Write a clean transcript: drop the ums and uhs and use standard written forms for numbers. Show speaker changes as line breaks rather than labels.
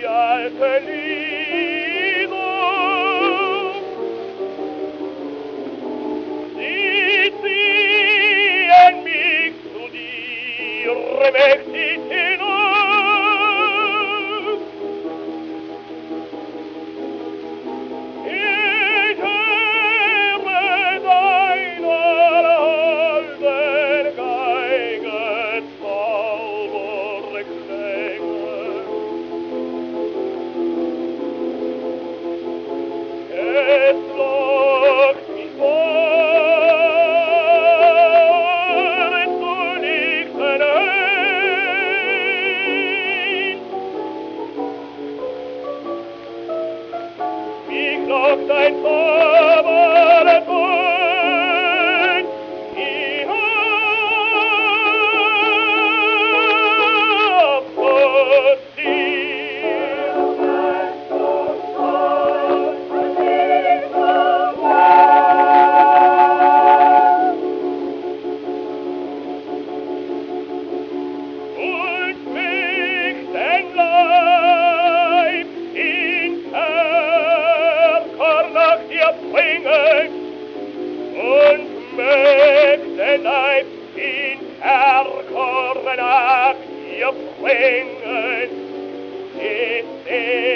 alte Lieder. Sie ziehen mich zu dir mächtig hinab. Ich höre deiner holden Geige Zauberklänge. Es lockt mich vor zu lichten ein. Mich lockt ein Zauberton hinab zu dir. Und mich den Leib in Kerker nach dir bringen, und mich den Leib in Kerker nach dir bringen, ist